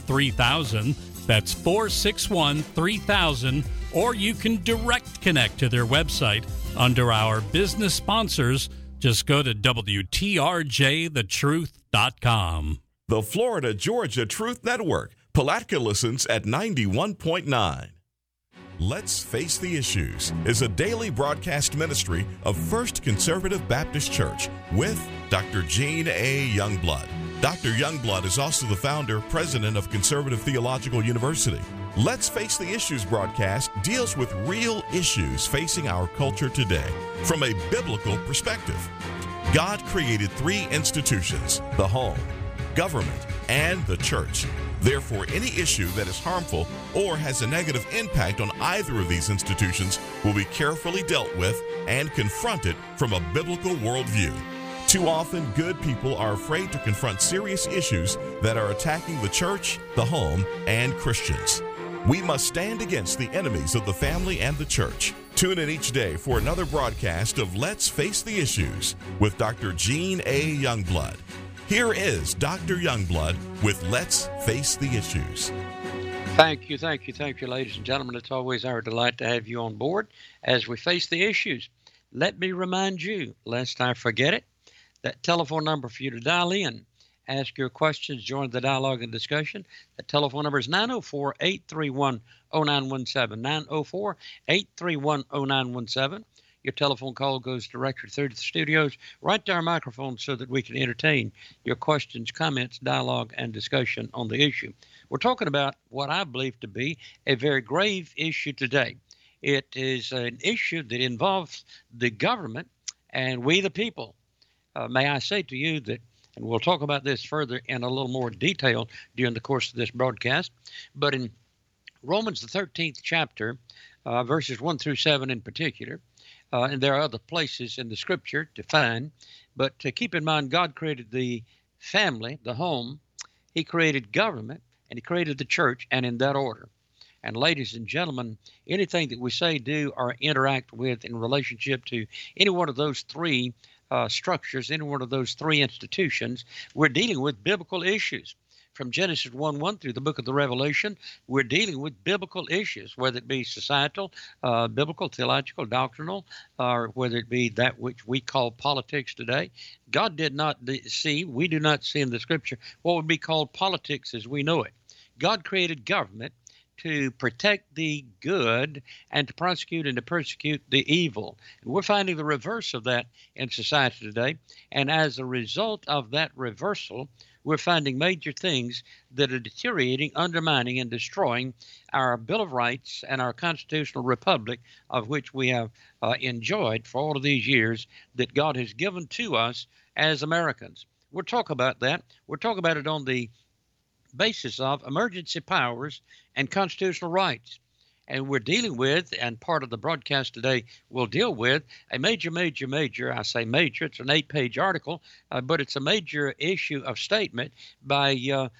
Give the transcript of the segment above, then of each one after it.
461-3000. That's 461-3000. Or you can direct connect to their website under our business sponsors. Just go to WTRJTheTruth.com. The Florida Georgia Truth Network. Palatka listens at 91.9. Let's Face the Issues is a daily broadcast ministry of First Conservative Baptist Church with Dr. Gene A. Youngblood. Dr. Youngblood is also the founder, president of Conservative Theological University. Let's Face the Issues broadcast deals with real issues facing our culture today from a biblical perspective. God created three institutions: the home, government, and the church. Therefore, any issue that is harmful or has a negative impact on either of these institutions will be carefully dealt with and confronted from a biblical worldview. Too often, good people are afraid to confront serious issues that are attacking the church, the home, and Christians. We must stand against the enemies of the family and the church. Tune in each day for another broadcast of Let's Face the Issues with Dr. Gene A. Youngblood. Here is Dr. Youngblood with Let's Face the Issues. Thank you, ladies and gentlemen. It's always our delight to have you on board as we face the issues. Let me remind you, lest I forget it, that telephone number for you to dial in, ask your questions, join the dialogue and discussion. That telephone number is 904-831-0917, 904-831-0917. Your telephone call goes directly through to the studios, right to our microphone, so that we can entertain your questions, comments, dialogue, and discussion on the issue. We're talking about what I believe to be a very grave issue today. It is an issue that involves the government and we the people. May I say to you that, and we'll talk about this further in a little more detail during the course of this broadcast, but in Romans, the 13th chapter, verses 1 through 7 in particular, and there are other places in the scripture to find, but keep in mind, God created the family, the home, he created government, and he created the church, and in that order. And ladies and gentlemen, anything that we say, do, or interact with in relationship to any one of those three structures, any one of those three institutions, we're dealing with biblical issues. From Genesis 1:1 through the book of the Revelation, we're dealing with biblical issues, whether it be societal, biblical, theological, doctrinal, or whether it be that which we call politics today. God did not see, we do not see in the scripture, what would be called politics as we know it. God created government to protect the good and to prosecute and to persecute the evil. And we're finding the reverse of that in society today. And as a result of that reversal, we're finding major things that are deteriorating, undermining, and destroying our Bill of Rights and our constitutional republic, of which we have enjoyed for all of these years that God has given to us as Americans. We'll talk about that. We'll talk about it on the basis of emergency powers and constitutional rights. And we're dealing with, and part of the broadcast today will deal with, a major, I say major, it's an 8-page article, but it's a major issue of statement by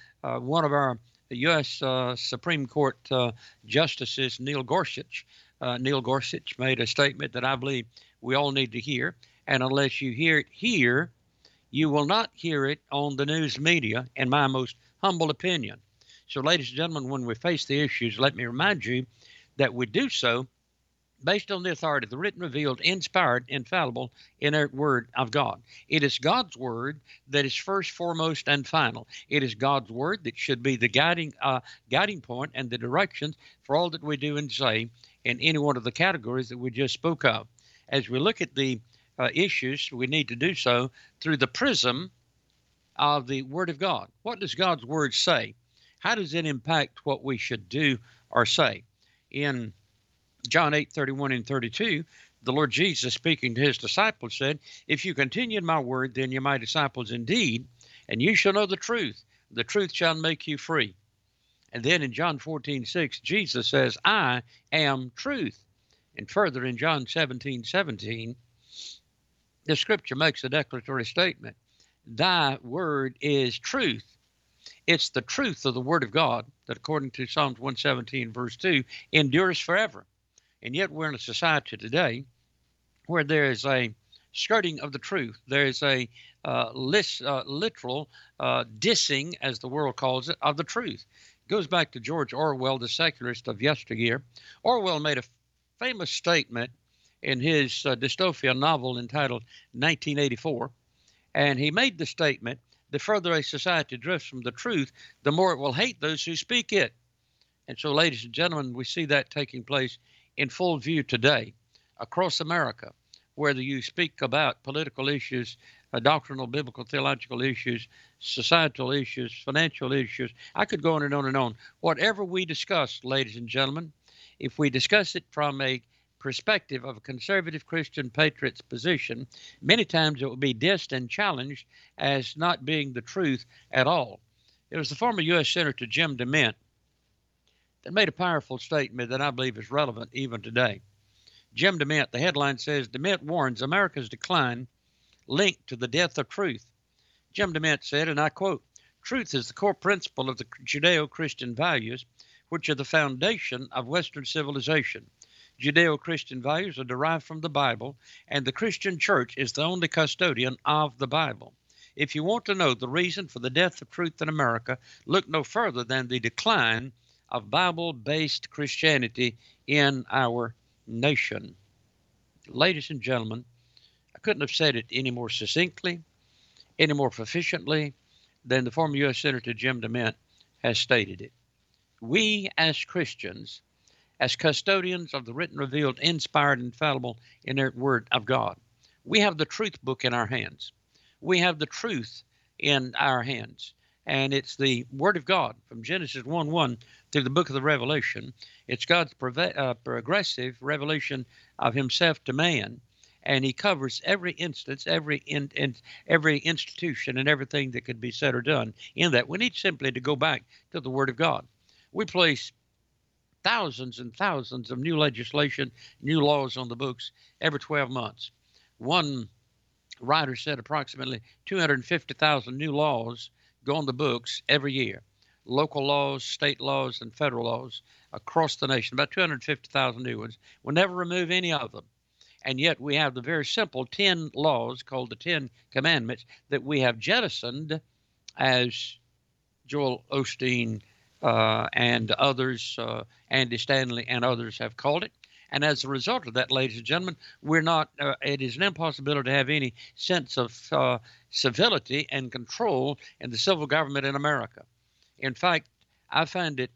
one of our U.S. Supreme Court justices, Neil Gorsuch. Neil Gorsuch made a statement that I believe we all need to hear, and unless you hear it here, you will not hear it on the news media, in my most humble opinion. So, ladies and gentlemen, when we face the issues, let me remind you that we do so based on the authority of the written, revealed, inspired, infallible, inerrant word of God. It is God's word that is first, foremost, and final. It is God's word that should be the guiding point and the directions for all that we do and say in any one of the categories that we just spoke of. As we look at the issues, we need to do so through the prism of the Word of God. What does God's Word say? How does it impact what we should do or say? In John 8:31 and 32, the Lord Jesus, speaking to his disciples, said, "If you continue in my word, then you're my disciples indeed, and you shall know the truth. The truth shall make you free." And then in John 14:6, Jesus says, "I am truth." And further in John 17:17, the scripture makes a declaratory statement. Thy word is truth. It's the truth of the word of God that, according to Psalms 117, verse 2, endures forever. And yet we're in a society today where there is a skirting of the truth. There is a literal dissing, as the world calls it, of the truth. goes back to George Orwell, the secularist of yesteryear. Orwell made a famous statement in his dystopian novel entitled 1984, and he made the statement, the further a society drifts from the truth, the more it will hate those who speak it. And so, ladies and gentlemen, we see that taking place in full view today across America, whether you speak about political issues, doctrinal, biblical, theological issues, societal issues, financial issues. I could go on and on and on. Whatever we discuss, ladies and gentlemen, if we discuss it from a perspective of a conservative Christian patriot's position, many times it will be dissed and challenged as not being the truth at all. It was the former U.S. Senator Jim DeMint that made a powerful statement that I believe is relevant even today. Jim DeMint, the headline says, DeMint warns America's decline linked to the death of truth. Jim DeMint said, and I quote, "Truth is the core principle of the Judeo-Christian values, which are the foundation of Western civilization. Judeo-Christian values are derived from the Bible, and the Christian church is the only custodian of the Bible. If you want to know the reason for the death of truth in America, look no further than the decline of Bible-based Christianity in our nation." Ladies and gentlemen, I couldn't have said it any more succinctly, any more proficiently than the former U.S. Senator Jim DeMint has stated it. We as Christians, as custodians of the written, revealed, inspired, infallible, inerrant Word of God, we have the truth book in our hands. We have the truth in our hands. And it's the Word of God from Genesis 1:1 through the book of the Revelation. It's God's progressive revelation of himself to man. And he covers every instance, every institution, and everything that could be said or done in that. We need simply to go back to the Word of God. We place thousands and thousands of new legislation, new laws on the books every 12 months. One writer said approximately 250,000 new laws go on the books every year. Local laws, state laws, and federal laws across the nation, about 250,000 new ones. We'll never remove any of them. And yet we have the very simple 10 laws called the 10 Commandments that we have jettisoned, as Joel Osteen and others, Andy Stanley and others have called it. And as a result of that, ladies and gentlemen, we're not, it is an impossibility to have any sense of civility and control in the civil government in America. In fact, I find it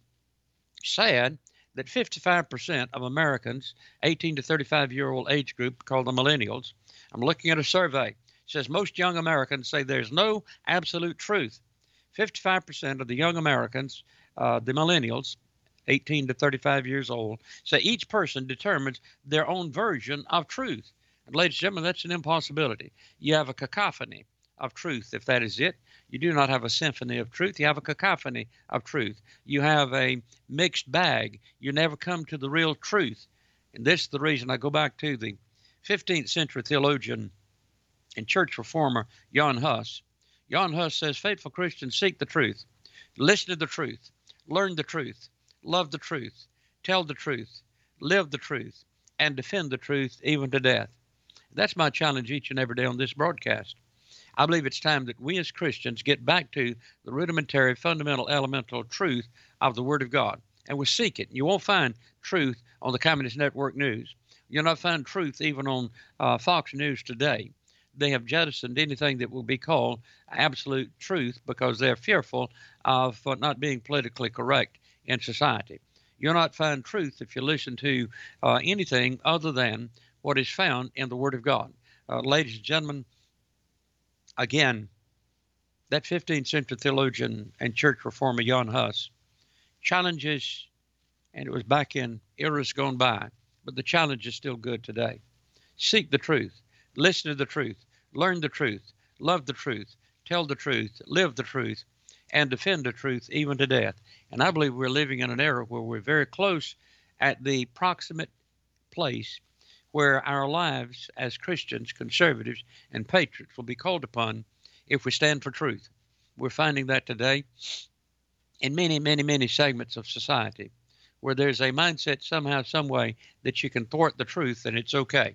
sad that 55% of Americans, 18 to 35-year-old age group called the millennials, I'm looking at a survey, it says most young Americans say there's no absolute truth. 55% of the young Americans, the millennials, 18 to 35 years old, say each person determines their own version of truth. And ladies and gentlemen, that's an impossibility. You have a cacophony of truth, if that is it. You do not have a symphony of truth. You have a cacophony of truth. You have a mixed bag. You never come to the real truth. And this is the reason I go back to the 15th century theologian and church reformer Jan Hus. Jan Hus says, faithful Christians seek the truth, listen to the truth, learn the truth, love the truth, tell the truth, live the truth, and defend the truth even to death. That's my challenge each and every day on this broadcast. I believe it's time that we as Christians get back to the rudimentary, fundamental, elemental truth of the Word of God. And we seek it. You won't find truth on the Communist Network News. You'll not find truth even on Fox News today. They have jettisoned anything that will be called absolute truth because they're fearful of not being politically correct in society. You'll not find truth if you listen to anything other than what is found in the Word of God. Ladies and gentlemen, again, that 15th century theologian and church reformer Jan Hus challenges, and it was back in eras gone by, but the challenge is still good today. Seek the truth, listen to the truth, learn the truth, love the truth, tell the truth, live the truth, and defend the truth even to death. And I believe we're living in an era where we're very close at the proximate place where our lives as Christians, conservatives, and patriots will be called upon if we stand for truth. We're finding that today in many, many, many segments of society where there's a mindset somehow, some way that you can thwart the truth and it's okay.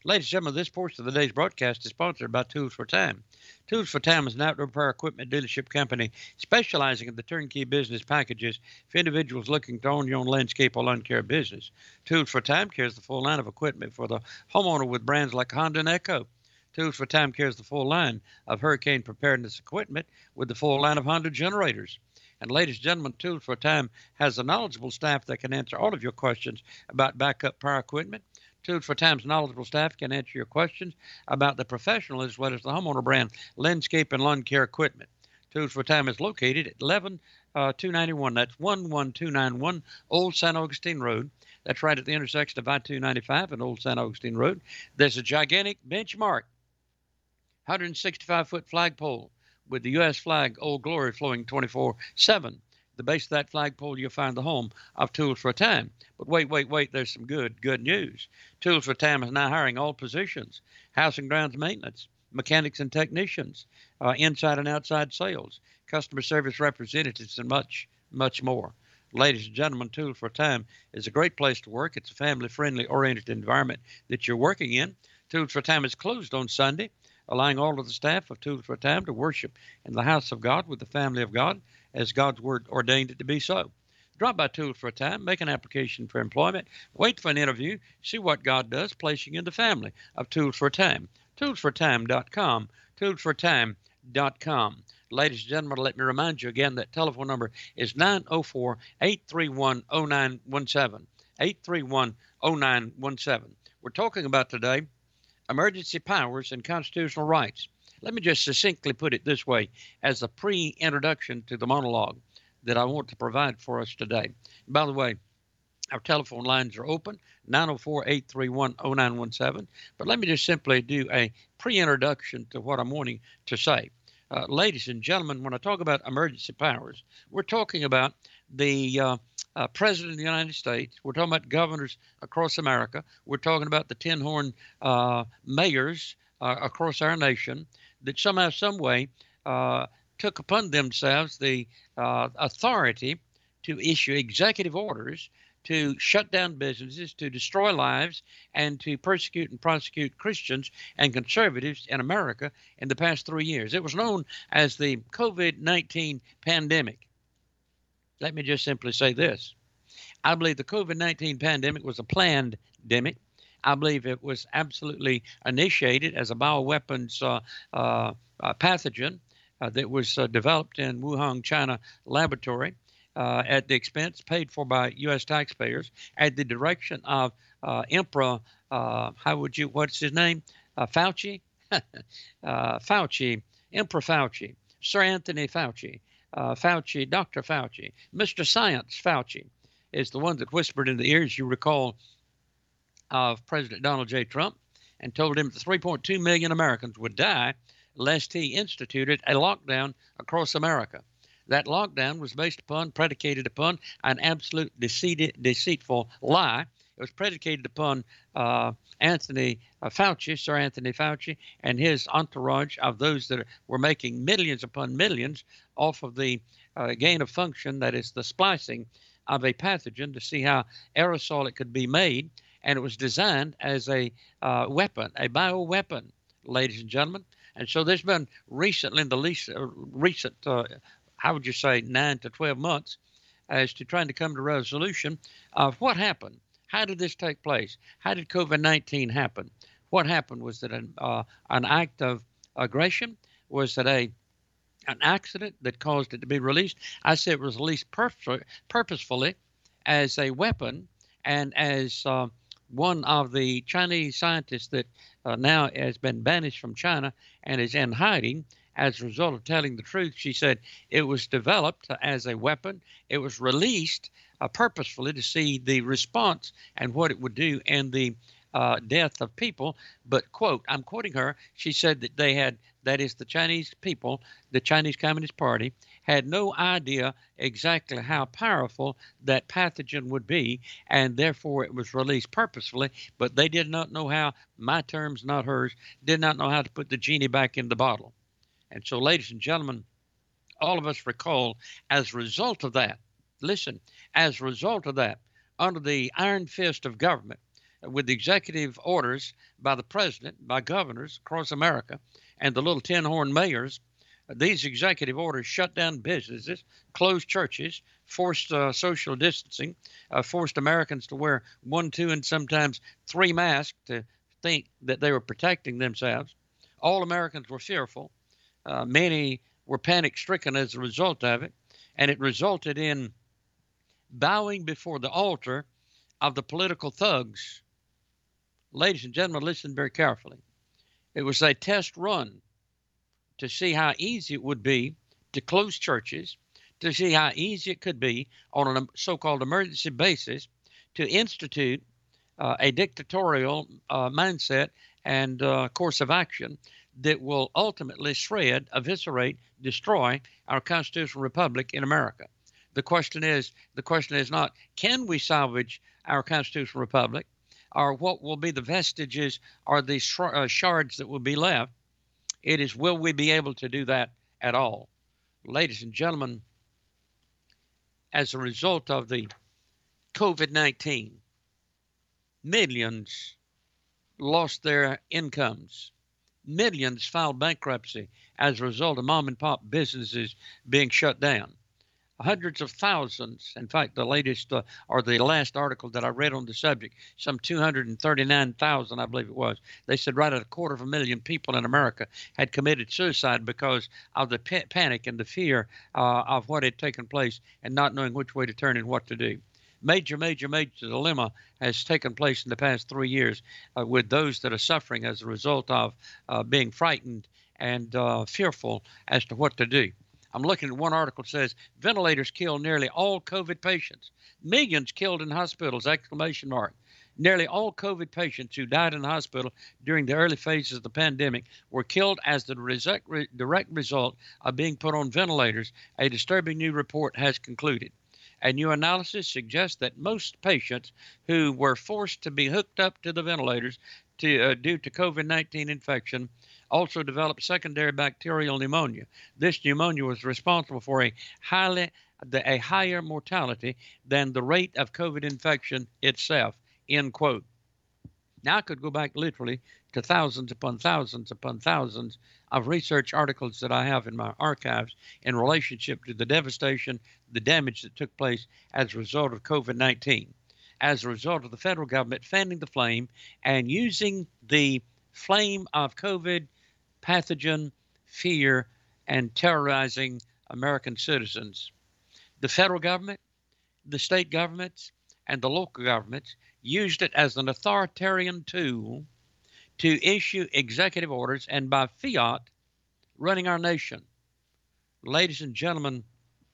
Ladies and gentlemen, this portion of the day's broadcast is sponsored by Tools for Time. Tools for Time is an outdoor power equipment dealership company specializing in the turnkey business packages for individuals looking to own your own landscape or lawn care business. Tools for Time carries the full line of equipment for the homeowner with brands like Honda and Echo. Tools for Time carries the full line of hurricane preparedness equipment with the full line of Honda generators. And ladies and gentlemen, Tools for Time has a knowledgeable staff that can answer all of your questions about backup power equipment. Tools for Time's knowledgeable staff can answer your questions about the professional as well as the homeowner brand landscape and lawn care equipment. Tools for Time is located at 11291. That's 11291 Old San Augustine Road. That's right at the intersection of I-295 and Old San Augustine Road. There's a gigantic benchmark, 165-foot flagpole with the U.S. flag, Old Glory, flowing 24/7. The base of that flagpole, you'll find the home of Tools for Time. But wait, there's some good news. Tools for Time is now hiring all positions: house and grounds maintenance, mechanics and technicians, inside and outside sales, customer service representatives, and much more. Ladies and gentlemen, Tools for Time is a great place to work. It's a family-friendly oriented environment that you're working in. Tools for Time is closed on Sunday, allowing all of the staff of Tools for Time to worship in the house of God with the family of God, as God's word ordained it to be so. Drop by Tools for Time, make an application for employment, wait for an interview, see what God does, placing you in the family of Tools for Time. ToolsForTime.com, ToolsForTime.com. Ladies and gentlemen, let me remind you again that telephone number is 904-831-0917, 831-0917. We're talking about today emergency powers and constitutional rights. Let me just succinctly put it this way as a pre-introduction to the monologue that I want to provide for us today. By the way, our telephone lines are open, 904-831-0917. But let me just simply do a pre-introduction to what I'm wanting to say. Ladies and gentlemen, when I talk about emergency powers, we're talking about the President of the United States. We're talking about governors across America. We're talking about the 10-horn mayors across our nation that somehow, some way, took upon themselves the authority to issue executive orders to shut down businesses, to destroy lives, and to persecute and prosecute Christians and conservatives in America in the past 3 years. It was known as the COVID-19 pandemic. Let me just simply say this. I believe the COVID-19 pandemic was a planned demic. I believe it was absolutely initiated as a bioweapons pathogen that was developed in Wuhan, China laboratory at the expense paid for by U.S. taxpayers at the direction of Emperor, what's his name? Fauci? Emperor Fauci, Sir Anthony Fauci. Fauci, Dr. Fauci, Mr. Science Fauci is the one that whispered in the ears, you recall, of President Donald J. Trump and told him that 3.2 million Americans would die lest he instituted a lockdown across America. That lockdown was predicated upon an absolute deceitful lie. It was predicated upon Anthony Fauci, Sir Anthony Fauci, and his entourage of those that were making millions upon millions off of the gain of function, that is the splicing of a pathogen to see how aerosol it could be made. And it was designed as a weapon, a bioweapon, ladies and gentlemen. And so there's been recently, in the recent, 9 to 12 months, as to trying to come to a resolution of what happened. How did this take place? How did COVID-19 happen? What happened? Was it an act of aggression? Was it an accident that caused it to be released? I say it was released purposefully as a weapon and as one of the Chinese scientists that now has been banished from China and is in hiding as a result of telling the truth. She said it was developed as a weapon. It was released purposefully to see the response and what it would do in the death of people. But, quote, I'm quoting her, she said that they had, that is the Chinese people, the Chinese Communist Party, had no idea exactly how powerful that pathogen would be, and therefore it was released purposefully, but they did not know how, my terms, not hers, did not know how to put the genie back in the bottle. And so, ladies and gentlemen, all of us recall, as a result of that, listen, as a result of that, under the iron fist of government, with the executive orders by the president, by governors across America, and the little tin-horn mayors. These executive orders shut down businesses, closed churches, forced social distancing, forced Americans to wear 1, 2, and sometimes 3 masks to think that they were protecting themselves. All Americans were fearful. Many were panic-stricken as a result of it, and it resulted in bowing before the altar of the political thugs. Ladies and gentlemen, listen very carefully. It was a test run to see how easy it would be to close churches, to see how easy it could be on a so-called emergency basis to institute a dictatorial mindset and course of action that will ultimately shred, eviscerate, destroy our constitutional republic in America. The question is not, can we salvage our constitutional republic, or what will be the vestiges or the shards that will be left? It is, will we be able to do that at all? Ladies and gentlemen, as a result of the COVID-19, millions lost their incomes. Millions filed bankruptcy as a result of mom and pop businesses being shut down. Hundreds of thousands, in fact, the latest or the last article that I read on the subject, some 239,000, I believe it was. They said right at 250,000 people in America had committed suicide because of the panic and the fear of what had taken place and not knowing which way to turn and what to do. Major dilemma has taken place in the past 3 years with those that are suffering as a result of being frightened and fearful as to what to do. I'm looking at one article that says ventilators kill nearly all COVID patients. Millions killed in hospitals, ! Nearly all COVID patients who died in the hospital during the early phases of the pandemic were killed as the direct result of being put on ventilators, a disturbing new report has concluded. A new analysis suggests that most patients who were forced to be hooked up to the ventilators due to COVID-19 infection also developed secondary bacterial pneumonia. This pneumonia was responsible for a higher mortality than the rate of COVID infection itself, end quote. Now, I could go back literally to thousands upon thousands upon thousands of research articles that I have in my archives in relationship to the devastation, the damage that took place as a result of COVID-19, as a result of the federal government fanning the flame and using the flame of COVID pathogen fear and terrorizing American citizens. The federal government, the state governments, and the local governments used it as an authoritarian tool to issue executive orders and by fiat running our nation. Ladies and gentlemen,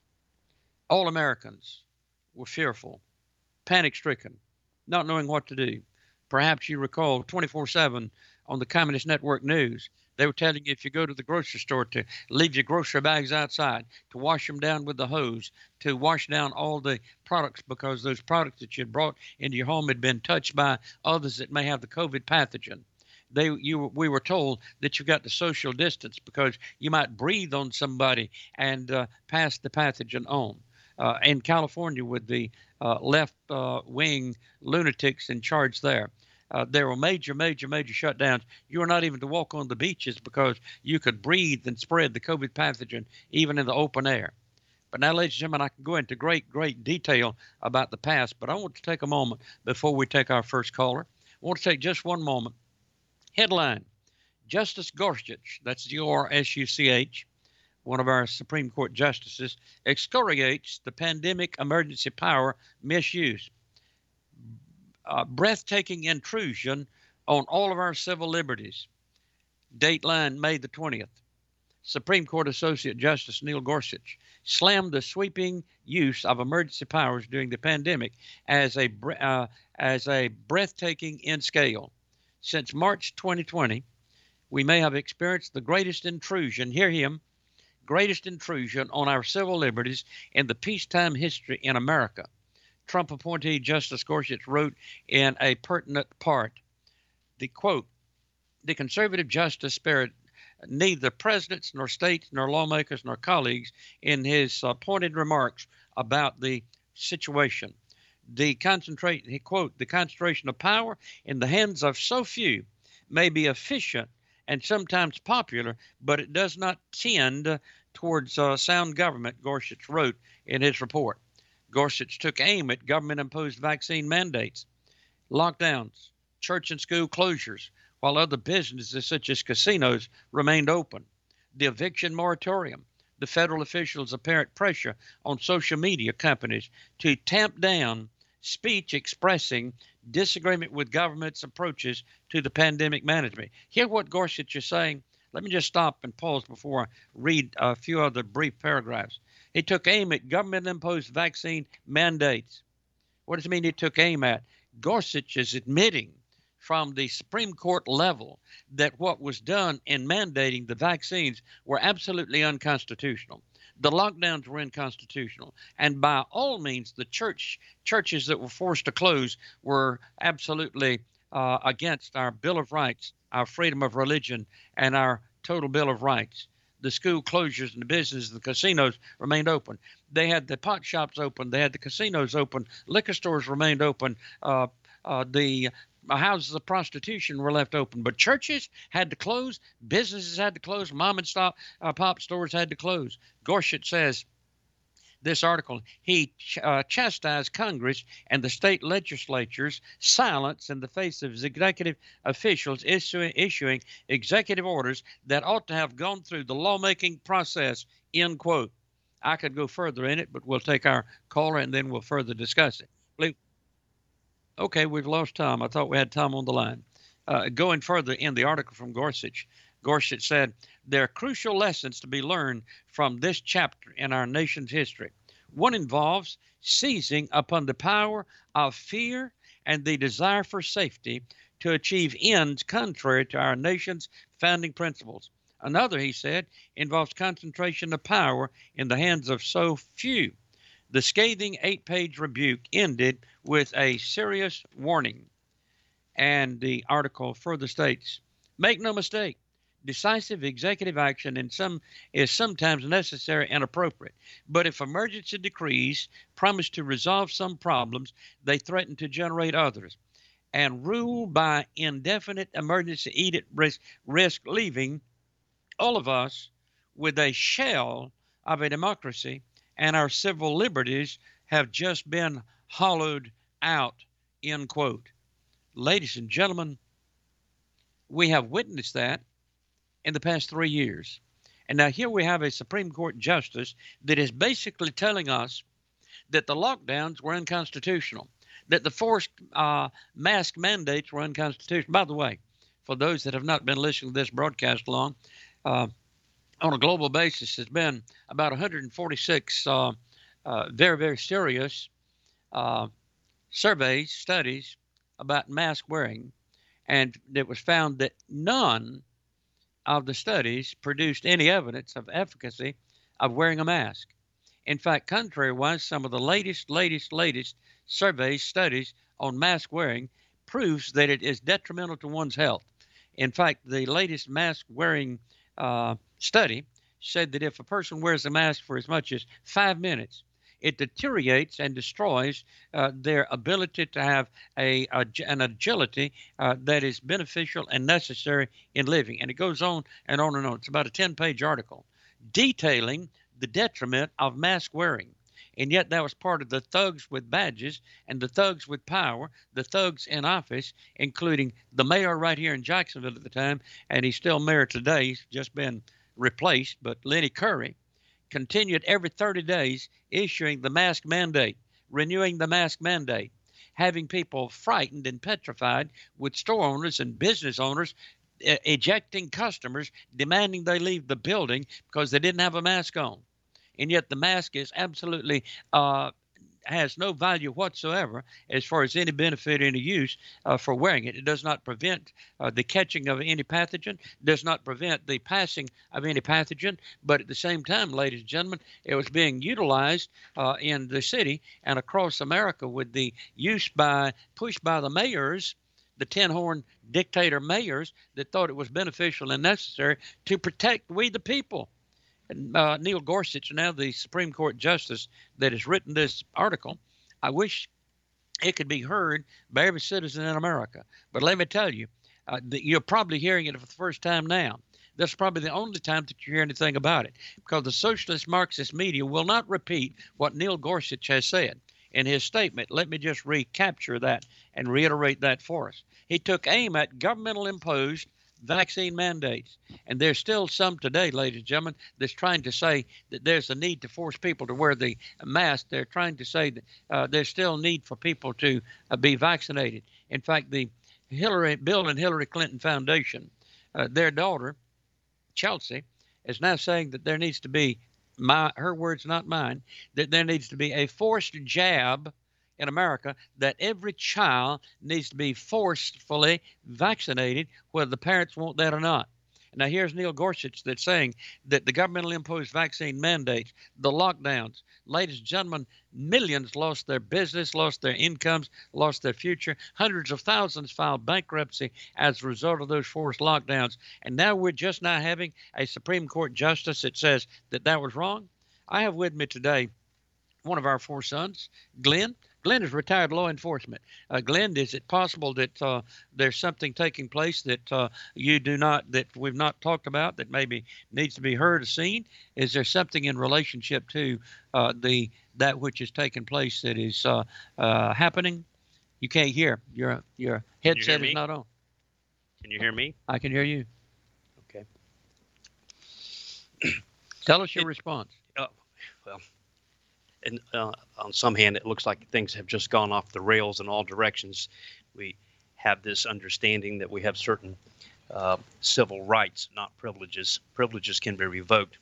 all Americans were fearful, panic-stricken, not knowing what to do. Perhaps you recall 24/7 on the Communist Network News, they were telling you if you go to the grocery store to leave your grocery bags outside, to wash them down with the hose, to wash down all the products because those products that you had brought into your home had been touched by others that may have the COVID pathogen. We were told that you got to social distance because you might breathe on somebody and pass the pathogen on. In California with the left-wing lunatics in charge there, there were major shutdowns. You were not even to walk on the beaches because you could breathe and spread the COVID pathogen even in the open air. But now, ladies and gentlemen, I can go into great detail about the past, but I want to take a moment before we take our first caller. I want to take just one moment. Headline, Justice Gorsuch, that's Gorsuch, one of our Supreme Court justices, excoriates the pandemic emergency power misuse. Breathtaking intrusion on all of our civil liberties. Dateline, May the 20th. Supreme Court Associate Justice Neil Gorsuch slammed the sweeping use of emergency powers during the pandemic as a breathtaking in scale. Since March 2020, we may have experienced the greatest intrusion, hear him, greatest intrusion on our civil liberties in the peacetime history in America. Trump appointee Justice Gorsuch wrote in a pertinent part, the quote, the conservative justice spared neither presidents nor states nor lawmakers nor colleagues in his pointed remarks about the situation. The concentration of power in the hands of so few may be efficient and sometimes popular, but it does not tend towards sound government, Gorsuch wrote in his report. Gorsuch took aim at government-imposed vaccine mandates, lockdowns, church and school closures, while other businesses such as casinos remained open. The eviction moratorium, the federal officials' apparent pressure on social media companies to tamp down speech expressing disagreement with government's approaches to the pandemic management. Hear what Gorsuch is saying. Let me just stop and pause before I read a few other brief paragraphs. He took aim at government-imposed vaccine mandates. What does it mean he took aim at? Gorsuch is admitting from the Supreme Court level that what was done in mandating the vaccines were absolutely unconstitutional. The lockdowns were unconstitutional. And by all means, the churches that were forced to close were absolutely against our Bill of Rights, our freedom of religion, and our total Bill of Rights. The school closures and the businesses, the casinos remained open. They had the pot shops open. They had the casinos open. Liquor stores remained open. The houses of prostitution were left open. But churches had to close. Businesses had to close. Mom and pop stores had to close. Gorsuch says, this article, he chastised Congress and the state legislatures' silence in the face of executive officials issuing executive orders that ought to have gone through the lawmaking process, end quote. I could go further in it, but we'll take our caller and then we'll further discuss it. Okay, we've lost Tom. I thought we had Tom on the line. Going further in the article from Gorsuch, Gorsuch said, there are crucial lessons to be learned from this chapter in our nation's history. One involves seizing upon the power of fear and the desire for safety to achieve ends contrary to our nation's founding principles. Another, he said, involves concentration of power in the hands of so few. The scathing 8-page rebuke ended with a serious warning. And the article further states, make no mistake, decisive executive action is sometimes necessary and appropriate. But if emergency decrees promise to resolve some problems, they threaten to generate others. And rule by indefinite emergency edict risk leaving all of us with a shell of a democracy, and our civil liberties have just been hollowed out, end quote. Ladies and gentlemen, we have witnessed that in the past 3 years. And now here we have a Supreme Court justice that is basically telling us that the lockdowns were unconstitutional, that the forced mask mandates were unconstitutional. By the way, for those that have not been listening to this broadcast long, on a global basis, there's been about 146 very, very serious surveys, studies about mask wearing, and it was found that none of the studies produced any evidence of efficacy of wearing a mask. In fact, contrary-wise, some of the latest surveys, studies on mask wearing proves that it is detrimental to one's health. In fact, the latest mask wearing study said that if a person wears a mask for as much as 5 minutes, it deteriorates and destroys their ability to have an agility that is beneficial and necessary in living. And it goes on and on and on. It's about a 10-page article detailing the detriment of mask wearing. And yet that was part of the thugs with badges and the thugs with power, the thugs in office, including the mayor right here in Jacksonville at the time, and he's still mayor today. He's just been replaced, but Lenny Curry continued every 30 days issuing the mask mandate, renewing the mask mandate, having people frightened and petrified, with store owners and business owners ejecting customers, demanding they leave the building because they didn't have a mask on. And yet the mask is absolutely has no value whatsoever as far as any benefit, any use for wearing it. It does not prevent the catching of any pathogen, does not prevent the passing of any pathogen, but at the same time, ladies and gentlemen, it was being utilized in the city and across America with the push by the mayors, the tin-horn dictator mayors that thought it was beneficial and necessary to protect we the people. Neil Gorsuch, now the Supreme Court justice that has written this article, I wish it could be heard by every citizen in America. But let me tell you, you're probably hearing it for the first time now. That's probably the only time that you hear anything about it, because the socialist Marxist media will not repeat what Neil Gorsuch has said in his statement. Let me just recapture that and reiterate that for us. He took aim at governmental imposed vaccine mandates. And there's still some today, ladies and gentlemen, that's trying to say that there's a need to force people to wear the mask. They're trying to say that there's still need for people to be vaccinated. In fact, the Bill and Hillary Clinton Foundation, their daughter, Chelsea, is now saying that there needs to be, her words, not mine, that there needs to be a forced jab in America, that every child needs to be forcefully vaccinated, whether the parents want that or not. Now, here's Neil Gorsuch that's saying that the governmentally imposed vaccine mandates, the lockdowns, ladies and gentlemen, millions lost their business, lost their incomes, lost their future. Hundreds of thousands filed bankruptcy as a result of those forced lockdowns. And now we're just now having a Supreme Court justice that says that that was wrong. I have with me today one of our four sons, Glenn. Glenn is retired law enforcement. Glenn, is it possible that there's something taking place that we've not talked about, that maybe needs to be heard or seen? Is there something in relationship to that which is taking place that is happening? You can't hear. Your headset is not on. Can you hear me? I can hear you. Okay. Tell us your response. Well. And on some hand, it looks like things have just gone off the rails in all directions. We have this understanding that we have certain civil rights, not privileges. Privileges can be revoked.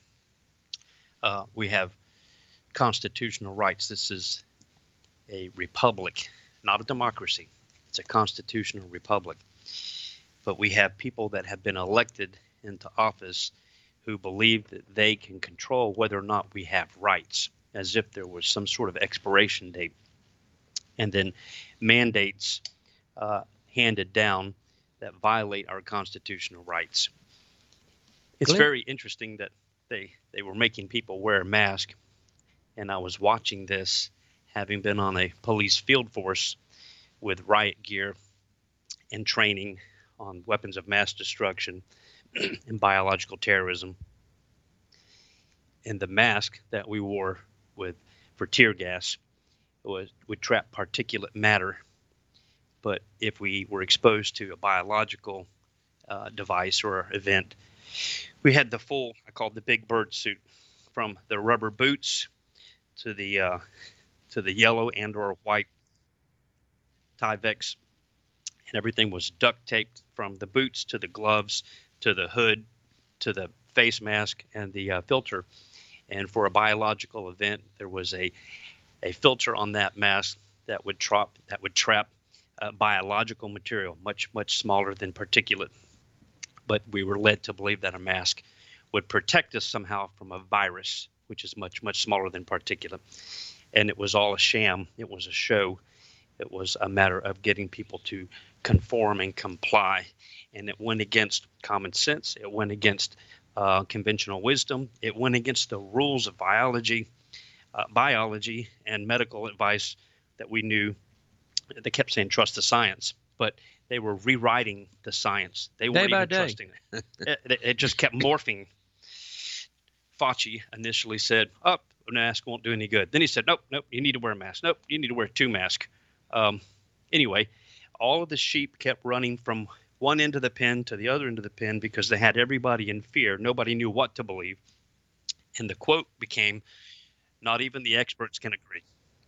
We have constitutional rights. This is a republic, not a democracy. It's a constitutional republic. But we have people that have been elected into office who believe that they can control whether or not we have rights, as if there was some sort of expiration date, and then mandates handed down that violate our constitutional rights. It's very interesting that they were making people wear a mask, and I was watching this, having been on a police field force with riot gear and training on weapons of mass destruction and biological terrorism. And the mask that we wore for tear gas would trap particulate matter. But if we were exposed to a biological device or event, we had the full, I call it the big bird suit, from the rubber boots to the yellow and or white Tyvek, and everything was duct taped from the boots to the gloves to the hood to the face mask and the filter. And for a biological event, there was a filter on that mask that would trap biological material, much smaller than particulate. But we were led to believe that a mask would protect us somehow from a virus, which is much smaller than particulate. And it was all a sham. It was a show. It was a matter of getting people to conform and comply. And it went against common sense. It went against conventional wisdom. It went against the rules of biology and medical advice that we knew. They kept saying trust the science, but they were rewriting the science. They weren't even trusting it. It just kept morphing. Fauci initially said, a mask won't do any good. Then he said, nope, you need to wear a mask. Nope, you need to wear 2 masks. Anyway, all of the sheep kept running from one end of the pen to the other end of the pen because they had everybody in fear. Nobody knew what to believe. And the quote became, not even the experts can agree.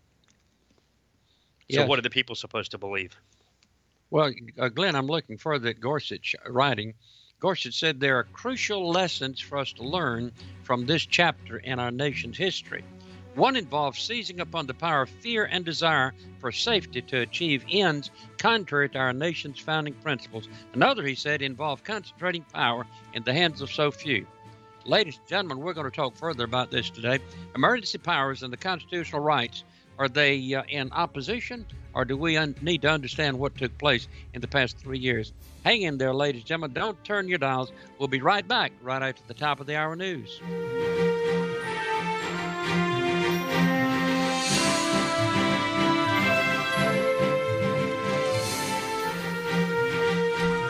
So what are the people supposed to believe? Well, Glenn, I'm looking further at Gorsuch writing. Gorsuch said there are crucial lessons for us to learn from this chapter in our nation's history. One involves seizing upon the power of fear and desire for safety to achieve ends contrary to our nation's founding principles. Another, he said, involved concentrating power in the hands of so few. Ladies and gentlemen, we're going to talk further about this today. Emergency powers and the constitutional rights, are they in opposition, or do we need to understand what took place in the past 3 years? Hang in there, ladies and gentlemen. Don't turn your dials. We'll be right back right after the top of the hour news.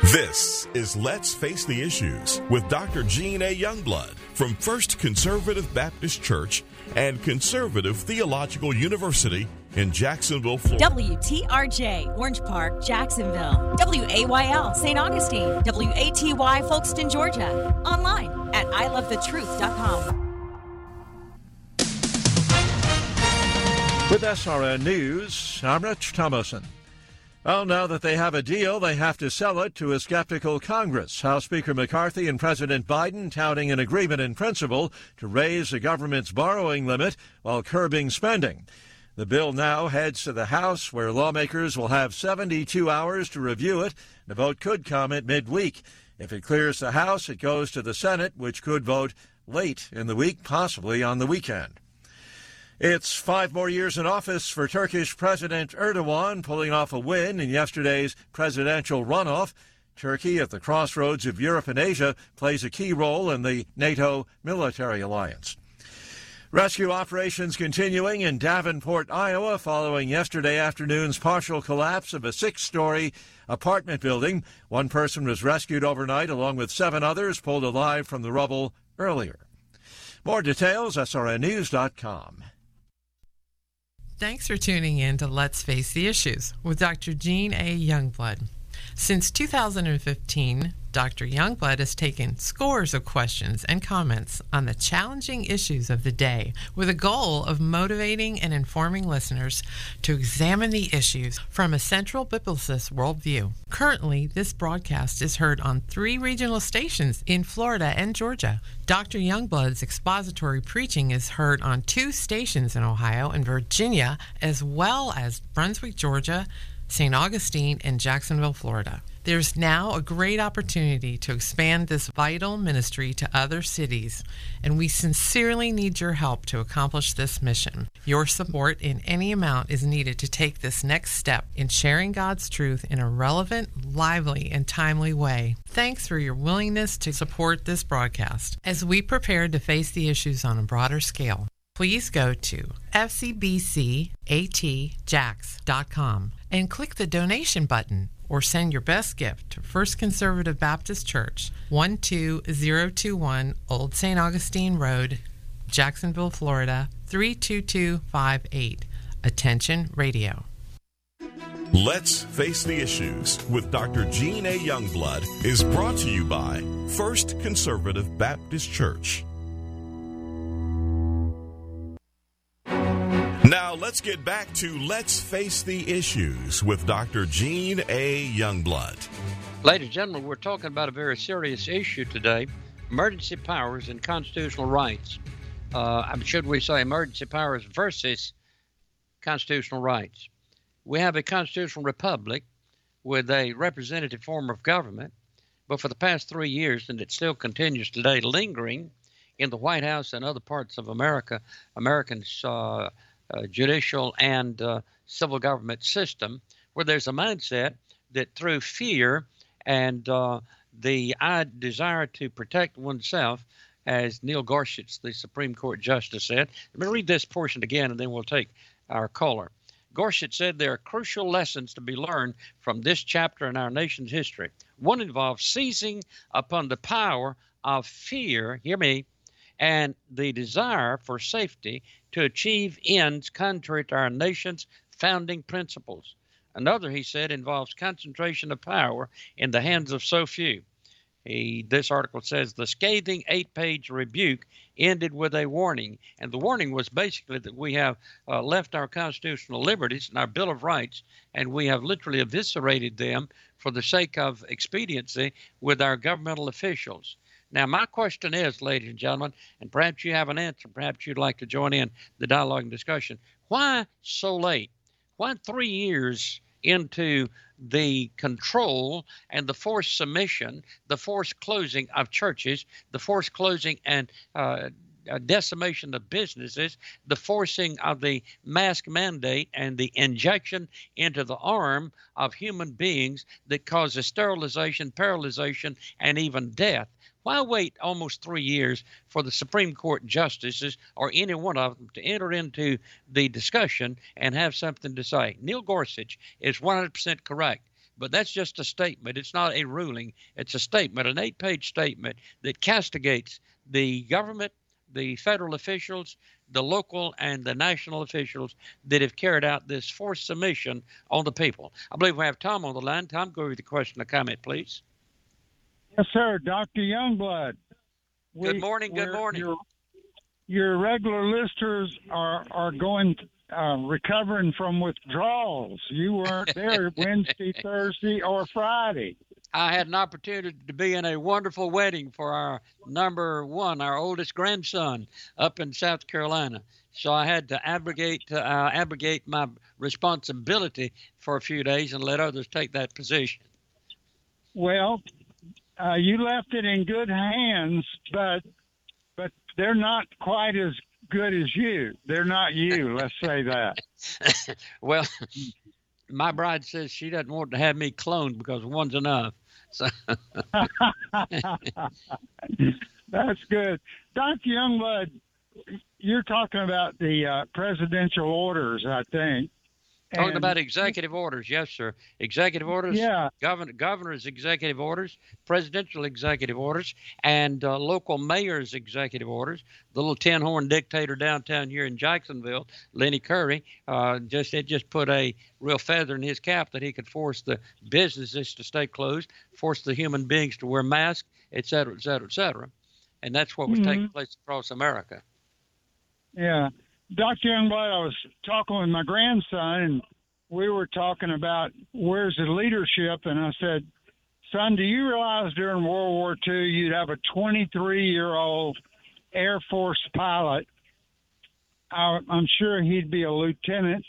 This is Let's Face the Issues with Dr. Gene A. Youngblood from First Conservative Baptist Church and Conservative Theological University in Jacksonville, Florida. WTRJ, Orange Park, Jacksonville. WAYL, St. Augustine. WATY, Folkston, Georgia. Online at ilovethetruth.com. With SRN News, I'm Rich Thomason. Well, now that they have a deal, they have to sell it to a skeptical Congress. House Speaker McCarthy and President Biden touting an agreement in principle to raise the government's borrowing limit while curbing spending. The bill now heads to the House, where lawmakers will have 72 hours to review it. The vote could come at midweek. If it clears the House, it goes to the Senate, which could vote late in the week, possibly on the weekend. It's 5 more years in office for Turkish President Erdogan, pulling off a win in yesterday's presidential runoff. Turkey, at the crossroads of Europe and Asia, plays a key role in the NATO military alliance. Rescue operations continuing in Davenport, Iowa, following yesterday afternoon's partial collapse of a 6-story apartment building. One person was rescued overnight, along with 7 others pulled alive from the rubble earlier. More details, srnnews.com. Thanks for tuning in to Let's Face the Issues with Dr. Gene A. Youngblood. Since 2015, Dr. Youngblood has taken scores of questions and comments on the challenging issues of the day with a goal of motivating and informing listeners to examine the issues from a central biblicist worldview. Currently, this broadcast is heard on 3 regional stations in Florida and Georgia. Dr. Youngblood's expository preaching is heard on 2 stations in Ohio and Virginia, as well as Brunswick, Georgia, St. Augustine, and Jacksonville, Florida. There's now a great opportunity to expand this vital ministry to other cities, and we sincerely need your help to accomplish this mission. Your support in any amount is needed to take this next step in sharing God's truth in a relevant, lively, and timely way. Thanks for your willingness to support this broadcast as we prepare to face the issues on a broader scale. Please go to fcbcatjax.com and click the donation button, or send your best gift to First Conservative Baptist Church, 12021 Old St. Augustine Road, Jacksonville, Florida, 32258. Attention Radio. Let's Face the Issues with Dr. Gene A. Youngblood is brought to you by First Conservative Baptist Church. Now let's get back to Let's Face the Issues with Dr. Gene A. Youngblood. Ladies and gentlemen, we're talking about a very serious issue today, emergency powers and constitutional rights. Should we say emergency powers versus constitutional rights? We have a constitutional republic with a representative form of government, but for the past 3 years, and it still continues today, lingering in the White House and other parts of America, Americans' judicial and civil government system, where there's a mindset that through fear and the desire to protect oneself, as Neil Gorsuch, the Supreme Court Justice, said. Let me read this portion again, and then we'll take our caller. Gorsuch said there are crucial lessons to be learned from this chapter in our nation's history. One involves seizing upon the power of fear, hear me, and the desire for safety to achieve ends contrary to our nation's founding principles. Another, he said, involves concentration of power in the hands of so few. This article says the scathing 8-page rebuke ended with a warning, and the warning was basically that we have left our constitutional liberties and our Bill of Rights, and we have literally eviscerated them for the sake of expediency with our governmental officials. Now, my question is, ladies and gentlemen, and perhaps you have an answer, perhaps you'd like to join in the dialogue and discussion. Why so late? Why 3 years into the control and the forced submission, the forced closing of churches, the forced closing and decimation of businesses, the forcing of the mask mandate, and the injection into the arm of human beings that causes sterilization, paralyzation, and even death? Why wait almost 3 years for the Supreme Court justices or any one of them to enter into the discussion and have something to say? Neil Gorsuch is 100% correct. but that's just a statement. It's not a ruling. It's a statement, an 8-page statement that castigates the government, the federal officials, the local and the national officials that have carried out this forced submission on the people. I believe we have Tom on the line. Tom, go with the question or comment, please. Yes, sir. Dr. Youngblood. Good morning. Good morning. Your regular listeners are going recovering from withdrawals. You weren't there Wednesday, Thursday, or Friday. I had an opportunity to be in a wonderful wedding for our number one, our oldest grandson up in South Carolina. So I had to abrogate my responsibility for a few days and let others take that position. Well, you left it in good hands, but they're not quite as good as you. They're not you, let's say that. Well, my bride says she doesn't want to have me cloned because one's enough. So that's good. Dr. Youngblood, you're talking about the presidential orders, I think. Talking about executive orders, yes, sir. Executive orders, yeah. Governor's executive orders, presidential executive orders, and local mayor's executive orders. The little tin-horn dictator downtown here in Jacksonville, Lenny Curry, just put a real feather in his cap that he could force the businesses to stay closed, force the human beings to wear masks, et cetera, et cetera, et cetera. And that's what was taking place across America. Yeah. Dr. Youngblood, I was talking with my grandson, and we were talking about where's the leadership, and I said, son, do you realize during World War II you'd have a 23-year-old Air Force pilot? I'm sure he'd be a lieutenant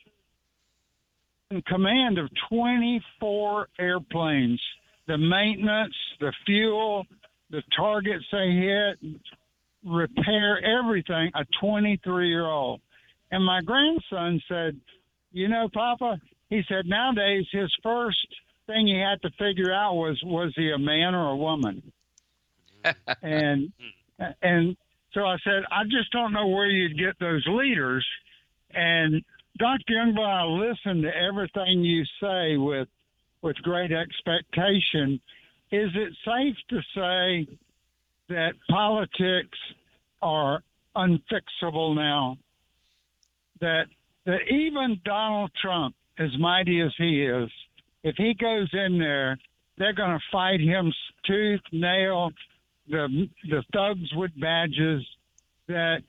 in command of 24 airplanes, the maintenance, the fuel, the targets they hit, repair, everything, a 23-year-old. And my grandson said, you know, Papa, he said nowadays his first thing he had to figure out was he a man or a woman? and so I said, I just don't know where you'd get those leaders. And Dr. Youngblood, I listen to everything you say with great expectation. Is it safe to say that politics are unfixable now? That even Donald Trump, as mighty as he is, if he goes in there, they're going to fight him tooth, nail, the thugs with badges. That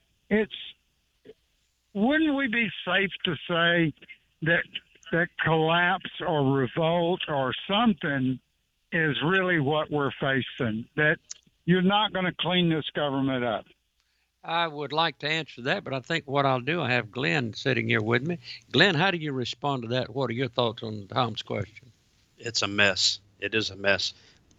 wouldn't we be safe to say that collapse or revolt or something is really what we're facing? That you're not going to clean this government up? I would like to answer that, but I think what I'll do, I have Glenn sitting here with me. Glenn, how do you respond to that? What are your thoughts on Tom's question? It's a mess. It is a mess.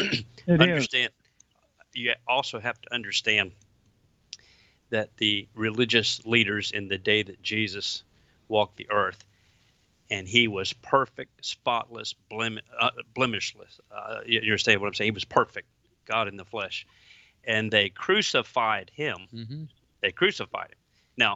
You also have to understand that the religious leaders in the day that Jesus walked the earth, and he was perfect, spotless, blemishless. You understand what I'm saying? He was perfect, God in the flesh. And they crucified him. Mm-hmm. They crucified him. Now,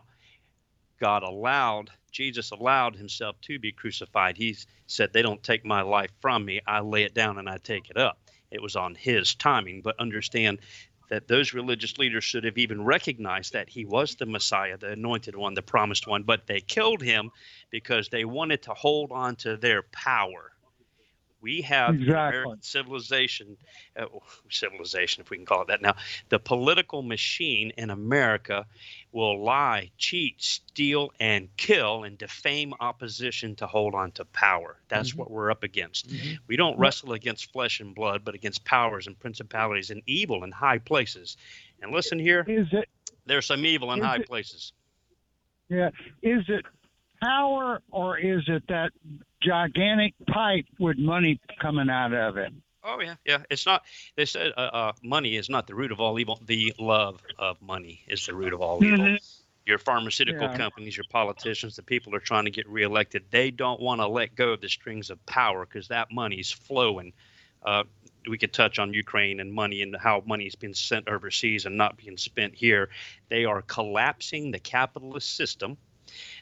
Jesus allowed himself to be crucified. He said, they don't take my life from me. I lay it down and I take it up. It was on his timing. But understand that those religious leaders should have even recognized that he was the Messiah, the anointed one, the promised one. But they killed him because they wanted to hold on to their power. We have American civilization, if we can call it that now. The political machine in America will lie, cheat, steal, and kill and defame opposition to hold on to power. That's what we're up against. We don't wrestle against flesh and blood, but against powers and principalities and evil in high places. And listen here, there's some evil in high places. Yeah. Is it power, or is it that gigantic pipe with money coming out of it? Oh, yeah. It's not. They said money is not the root of all evil. The love of money is the root of all evil. Your pharmaceutical companies, your politicians, the people who are trying to get reelected, they don't want to let go of the strings of power because that money's flowing. We could touch on Ukraine and money and how money's been sent overseas and not being spent here. They are collapsing the capitalist system.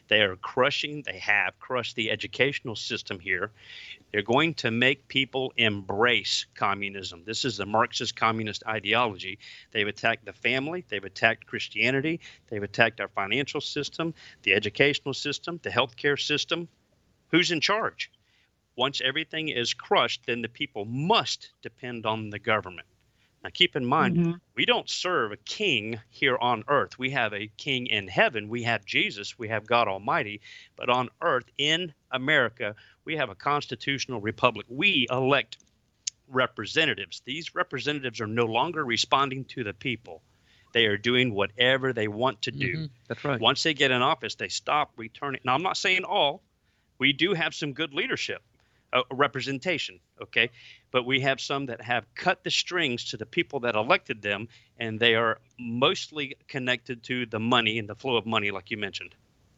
They are crushing, they have crushed the educational system here. They're going to make people embrace communism. This is the Marxist communist ideology. They've attacked the family. They've attacked Christianity. They've attacked our financial system, the educational system, the healthcare system. Who's in charge? Once everything is crushed, then the people must depend on the government. Now, keep in mind, we don't serve a king here on earth. We have a king in heaven. We have Jesus. We have God Almighty. But on earth, in America, we have a constitutional republic. We elect representatives. These representatives are no longer responding to the people. They are doing whatever they want to do. That's right. Once they get in office, they stop returning. Now, I'm not saying all. We do have some good leadership. Representation, okay? But we have some that have cut the strings to the people that elected them, and they are mostly connected to the money and the flow of money, like you mentioned.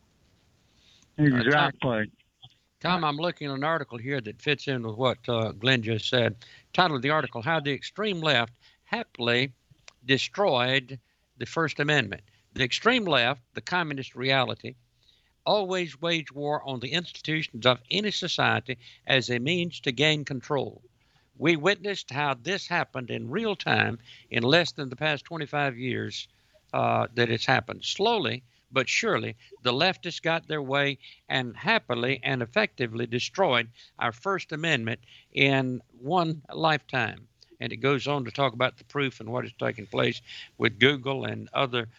Exactly. Tom, I'm looking at an article here that fits in with what Glenn just said. Title of the article, How the Extreme Left Happily Destroyed the First Amendment. The extreme left, the communist reality, always wage war on the institutions of any society as a means to gain control. We witnessed how this happened in real time in less than the past 25 years that it's happened. Slowly but surely, the leftists got their way and happily and effectively destroyed our First Amendment in one lifetime. And it goes on to talk about the proof and what is taking place with Google and other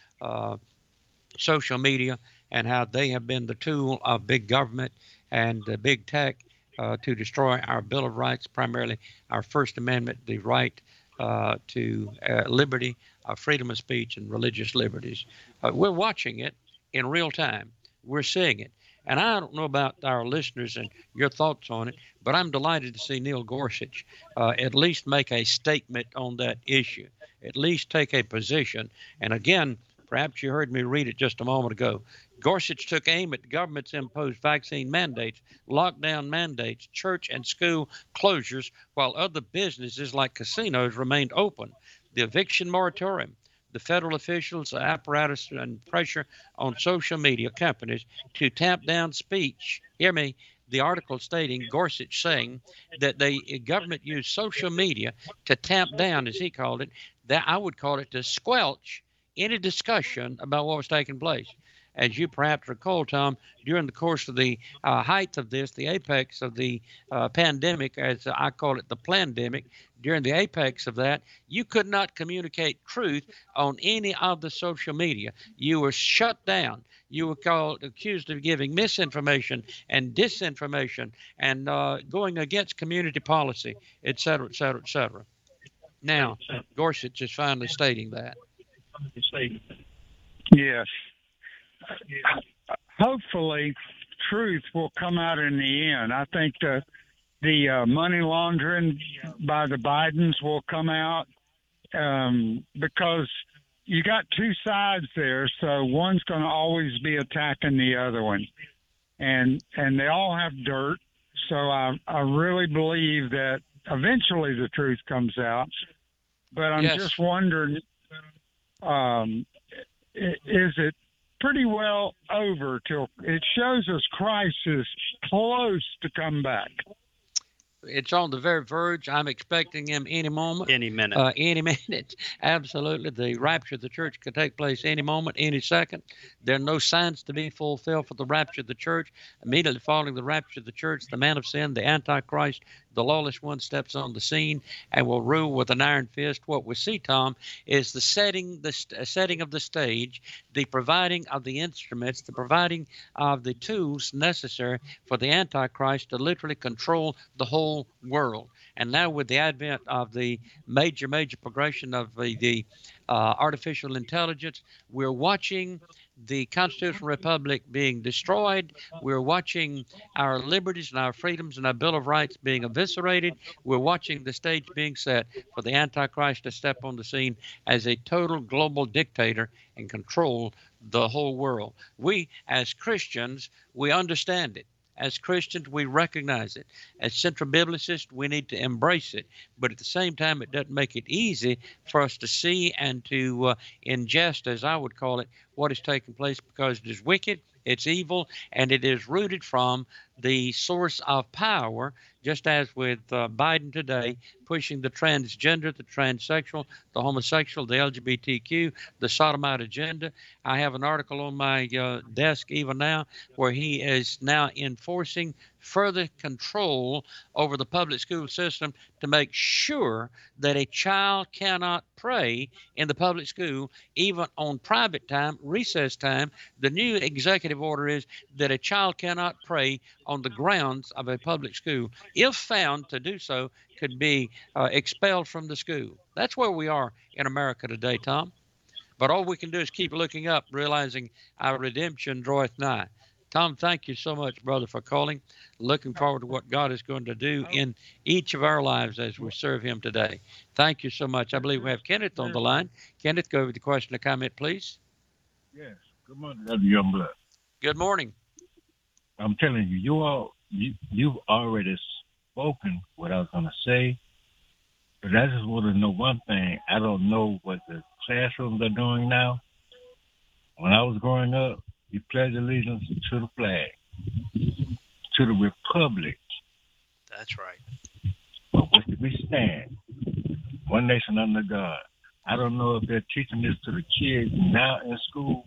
social media, and how they have been the tool of big government and big tech to destroy our Bill of Rights, primarily our First Amendment, the right to liberty, freedom of speech, and religious liberties. We're watching it in real time. We're seeing it. And I don't know about our listeners and your thoughts on it, but I'm delighted to see Neil Gorsuch at least make a statement on that issue, at least take a position. And again, perhaps you heard me read it just a moment ago. Gorsuch took aim at the government's imposed vaccine mandates, lockdown mandates, church and school closures, while other businesses like casinos remained open. The eviction moratorium, the federal officials' apparatus and pressure on social media companies to tamp down speech. Hear me. The article stating Gorsuch saying that the government used social media to tamp down, as he called it, that I would call it to squelch any discussion about what was taking place. As you perhaps recall, Tom, during the course of the height of this, the apex of the pandemic, as I call it, the plandemic, during the apex of that, you could not communicate truth on any of the social media. You were shut down. You were accused of giving misinformation and disinformation and going against community policy, et cetera, et cetera, et cetera. Now, Gorsuch is finally stating that. Yes. Hopefully, truth will come out in the end. I think the money laundering by the Bidens will come out because you got two sides there, so one's going to always be attacking the other one, and they all have dirt. So I really believe that eventually the truth comes out. But I'm just wondering, is it pretty well over till it shows us Christ is close to come back? It's on the very verge. I'm expecting him any moment. Any minute. Any minute. Absolutely. The rapture of the church could take place any moment, any second. There are no signs to be fulfilled for the rapture of the church. Immediately following the rapture of the church, the man of sin, the Antichrist, the lawless one steps on the scene and will rule with an iron fist. What we see, Tom, is the setting of the stage, the providing of the instruments, the providing of the tools necessary for the Antichrist to literally control the whole world. And now with the advent of the major progression of the artificial intelligence, we're watching the constitutional republic being destroyed. We're watching our liberties and our freedoms and our Bill of Rights being eviscerated. We're watching the stage being set for the Antichrist to step on the scene as a total global dictator and control the whole world. We, as Christians, we understand it. As Christians, we recognize it. As central biblicists, we need to embrace it. But at the same time, it doesn't make it easy for us to see and to ingest, as I would call it, what is taking place because it is wicked, it's evil, and it is rooted from the source of power, just as with Biden today, pushing the transgender, the transsexual, the homosexual, the LGBTQ, the sodomite agenda. I have an article on my desk even now where he is now enforcing further control over the public school system to make sure that a child cannot pray in the public school, even on private time, recess time. The new executive order is that a child cannot pray on the grounds of a public school. If found to do so, could be expelled from the school. That's where we are in America today, Tom. But all we can do is keep looking up, realizing our redemption draweth nigh. Tom, thank you so much, brother, for calling. Looking forward to what God is going to do in each of our lives as we serve him today. Thank you so much. I believe we have Kenneth on the line. Kenneth, go with the question or comment, please. Yes. Good morning, Dr. Youngblood. Good morning. I'm telling you, you've already spoken what I was going to say, but I just want to know one thing. I don't know what the classrooms are doing now. When I was growing up, you pledge allegiance to the flag, to the republic. That's right. But which we stand, one nation under God. I don't know if they're teaching this to the kids now in school.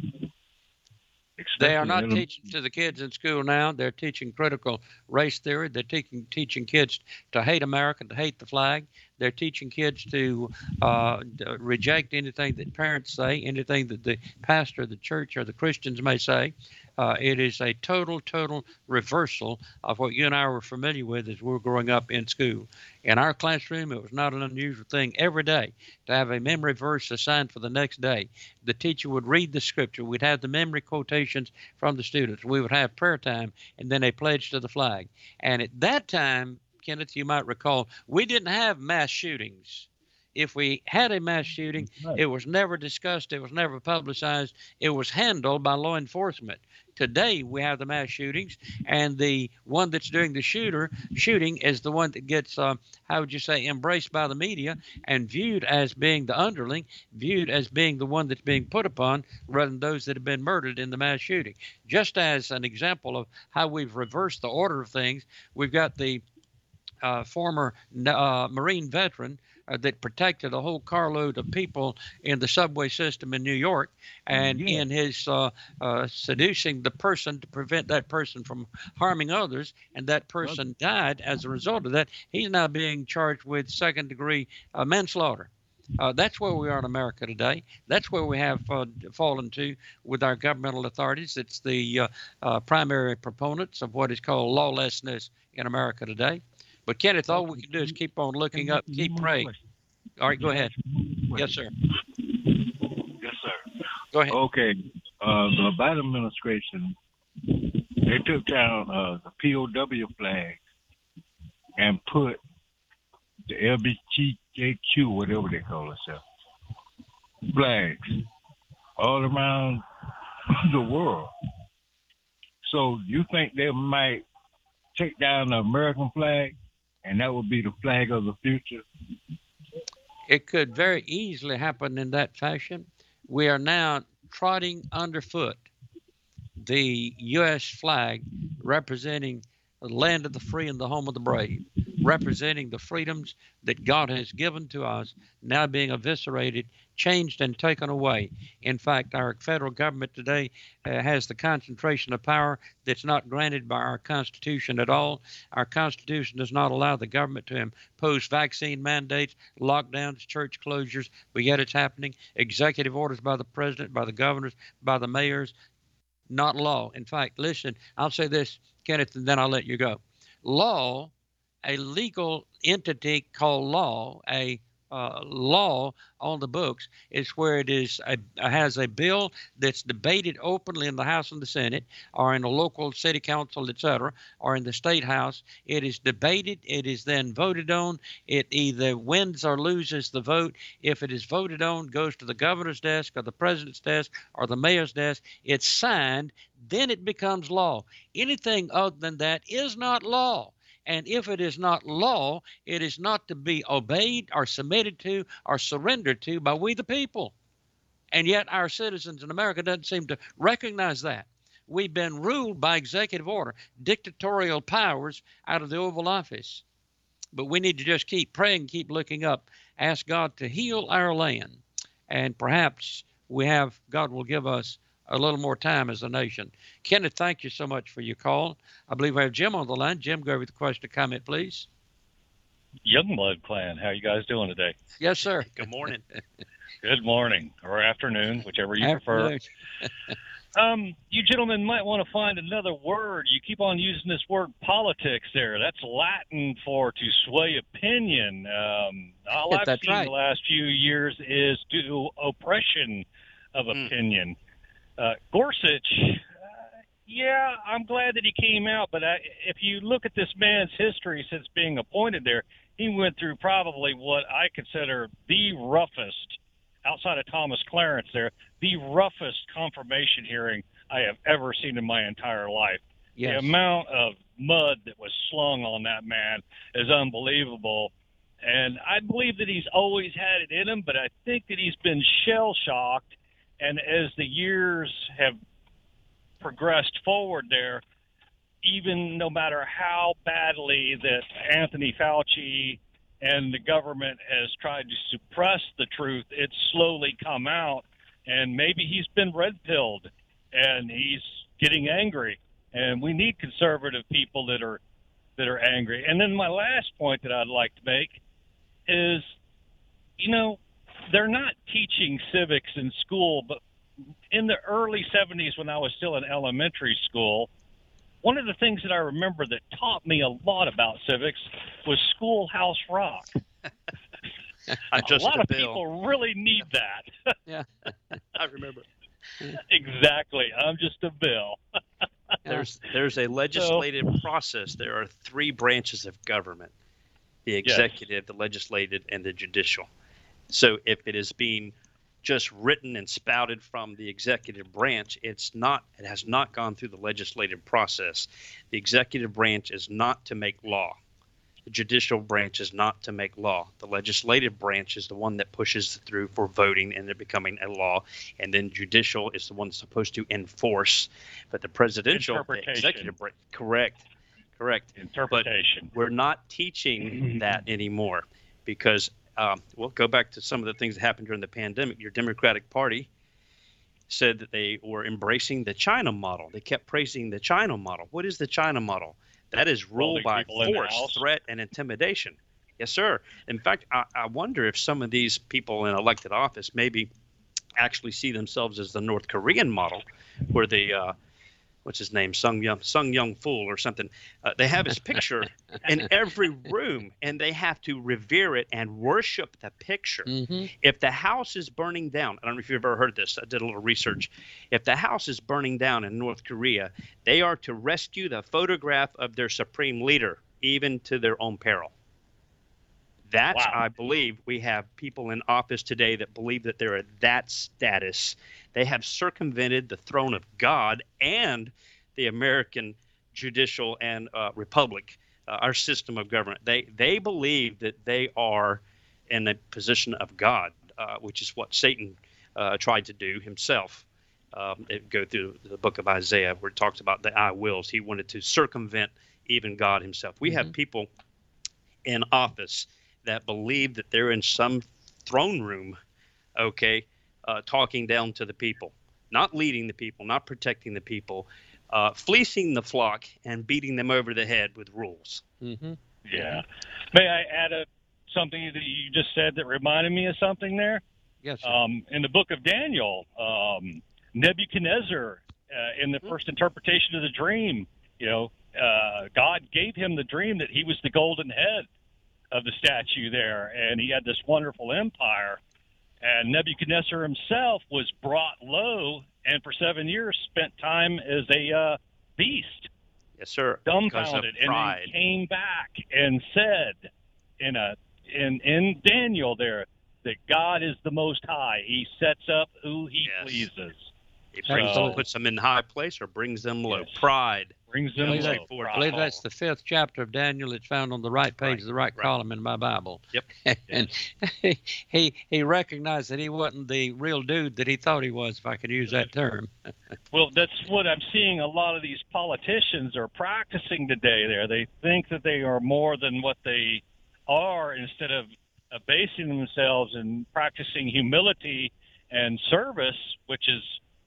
They are not teaching to the kids in school now. They're teaching critical race theory. They're teaching kids to hate America, to hate the flag. They're teaching kids to reject anything that parents say, anything that the pastor, the church, or the Christians may say. It is a total reversal of what you and I were familiar with as we were growing up in school. In our classroom, it was not an unusual thing every day to have a memory verse assigned for the next day. The teacher would read the scripture. We'd have the memory quotations from the students. We would have prayer time and then a pledge to the flag. And at that time, Kenneth, you might recall, we didn't have mass shootings. If we had a mass shooting, it was never discussed. It was never publicized. It was handled by law enforcement. Today, we have the mass shootings, and the one that's doing the shooting is the one that gets, embraced by the media and viewed as being the underling, viewed as being the one that's being put upon rather than those that have been murdered in the mass shooting. Just as an example of how we've reversed the order of things, we've got the former Marine veteran that protected a whole carload of people in the subway system in New York, and in his seducing the person to prevent that person from harming others, and that person died as a result of that, he's now being charged with second-degree manslaughter. That's where we are in America today. That's where we have fallen to with our governmental authorities. It's the primary proponents of what is called lawlessness in America today. But, Kenneth, all we can do is keep on looking up, keep praying. All right, go ahead. Yes, sir. Yes, sir. Go ahead. Okay. The Biden administration, they took down the POW flag and put the LGBTQ, whatever they call themselves, flags all around the world. So you think they might take down the American flag, and that would be the flag of the future? It could very easily happen in that fashion. We are now trotting underfoot the U.S. flag representing the land of the free and the home of the brave, representing the freedoms that God has given to us, now being eviscerated, changed, and taken away. In fact, our federal government today has the concentration of power that's not granted by our Constitution at all. Our Constitution does not allow the government to impose vaccine mandates, lockdowns, church closures, but yet it's happening. Executive orders by the president, by the governors, by the mayors, not law. In fact, listen, I'll say this, Kenneth, and then I'll let you go. Law, a legal entity called law, a law on the books, is where it has a bill that's debated openly in the House and the Senate, or in a local city council, etc., or in the state house. It is debated. It is then voted on. It either wins or loses the vote. If it is voted on, goes to the governor's desk or the president's desk or the mayor's desk. It's signed. Then it becomes law. Anything other than that is not law. And if it is not law, it is not to be obeyed or submitted to or surrendered to by we the people. And yet our citizens in America doesn't seem to recognize that. We've been ruled by executive order, dictatorial powers out of the Oval Office. But we need to just keep praying, keep looking up, ask God to heal our land. And perhaps God will give us a little more time as a nation. Kenneth, thank you so much for your call. I believe we have Jim on the line. Jim, go with the question or comment, please. Youngblood clan, how you guys doing today? Yes, sir. Good morning. Good morning, or afternoon, whichever you prefer. You gentlemen might want to find another word. You keep on using this word politics there. That's Latin for to sway opinion. All I've seen the last few years is to oppression of opinion. Gorsuch, yeah, I'm glad that he came out, but if you look at this man's history since being appointed there, he went through probably what I consider the roughest, outside of Thomas Clarence there, the roughest confirmation hearing I have ever seen in my entire life. Yes. The amount of mud that was slung on that man is unbelievable. And I believe that he's always had it in him, but I think that he's been shell-shocked. And as the years have progressed forward there, even no matter how badly that Anthony Fauci and the government has tried to suppress the truth, it's slowly come out, and maybe he's been red-pilled, and he's getting angry. And we need conservative people that are angry. And then my last point that I'd like to make is, they're not teaching civics in school, but in the early 70s when I was still in elementary school, one of the things that I remember that taught me a lot about civics was Schoolhouse Rock. A lot of people really need that. Yeah, I remember. Exactly. I'm just a bill. There's a legislative process. There are three branches of government: the executive, the legislative, and the judicial. So if it is being just written and spouted from the executive branch, it has not gone through the legislative process. The executive branch is not to make law. The judicial branch is not to make law. The legislative branch is the one that pushes through for voting and it becoming a law. And then judicial is the one that's supposed to enforce. But the presidential, the executive branch, correct. Interpretation. But we're not teaching that anymore because we'll go back to some of the things that happened during the pandemic. Your Democratic Party said that they were embracing the China model. They kept praising the China model. What is the China model? That is rule by force, threat, and intimidation. Yes, sir. In fact, I wonder if some of these people in elected office maybe actually see themselves as the North Korean model, where the what's his name, Sung Young Fool or something. They have his picture in every room, and they have to revere it and worship the picture. Mm-hmm. If the house is burning down, I don't know if you've ever heard this. I did a little research. If the house is burning down in North Korea, they are to rescue the photograph of their supreme leader, even to their own peril. That's, wow. I believe, we have people in office today that believe that they're at that status. They have circumvented the throne of God and the American judicial and republic, our system of government. They believe that they are in a position of God, which is what Satan tried to do himself. Go through the book of Isaiah where it talks about the I wills. He wanted to circumvent even God himself. We have people in office that believe that they're in some throne room, talking down to the people, not leading the people, not protecting the people, fleecing the flock and beating them over the head with rules. Mm-hmm. Yeah. May I add something that you just said that reminded me of something there? Yes, sir. In the book of Daniel, Nebuchadnezzar, in the first interpretation of the dream, God gave him the dream that he was the golden head of the statue there, and he had this wonderful empire. And Nebuchadnezzar himself was brought low, and for 7 years spent time as a beast. Yes, sir. Dumbfounded, and then came back and said in Daniel there that God is the Most High. He sets up who He pleases. He puts them in high place or brings them low. Yes. Pride. Brings them low. I believe that's the 5th chapter of Daniel. It's found on the right page of the right column in my Bible. Yep. And he recognized that he wasn't the real dude that he thought he was, if I could use that term. Well, that's what I'm seeing a lot of these politicians are practicing today there. They think that they are more than what they are instead of basing themselves and practicing humility and service, which is,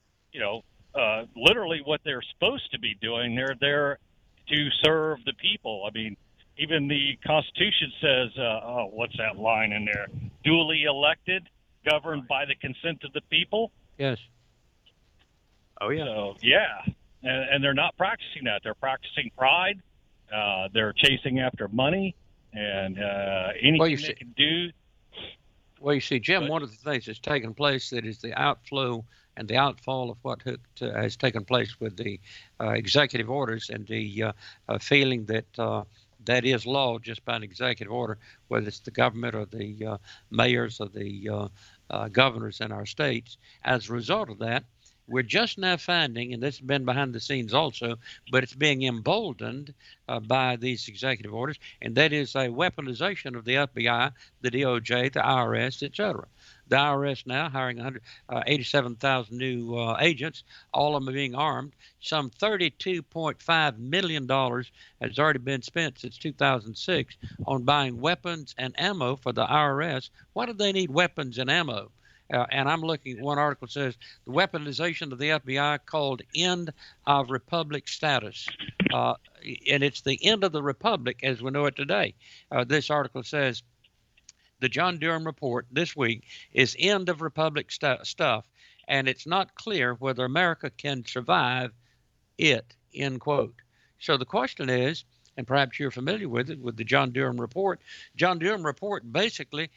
literally what they're supposed to be doing. They're there to serve the people. I mean, even the Constitution says, what's that line in there? Duly elected, governed by the consent of the people. Yes. Oh, yeah. So, yeah. And they're not practicing that. They're practicing pride. They're chasing after money and anything they can do. Well, you see, Jim, one of the things that's taken place that is the outflow and the outfall of what has taken place with the executive orders and the feeling that that is law just by an executive order, whether it's the government or the mayors or the governors in our states. As a result of that, we're just now finding, and this has been behind the scenes also, but it's being emboldened by these executive orders, and that is a weaponization of the FBI, the DOJ, the IRS, etc. The IRS now hiring 187,000 new agents. All of them are being armed. Some $32.5 million has already been spent since 2006 on buying weapons and ammo for the IRS. Why do they need weapons and ammo? And I'm looking at one article that says the weaponization of the FBI called end of republic status. And it's the end of the republic as we know it today. This article says the John Durham report this week is end of republic stuff, and it's not clear whether America can survive it, end quote. So the question is, and perhaps you're familiar with it, with the John Durham report. John Durham report basically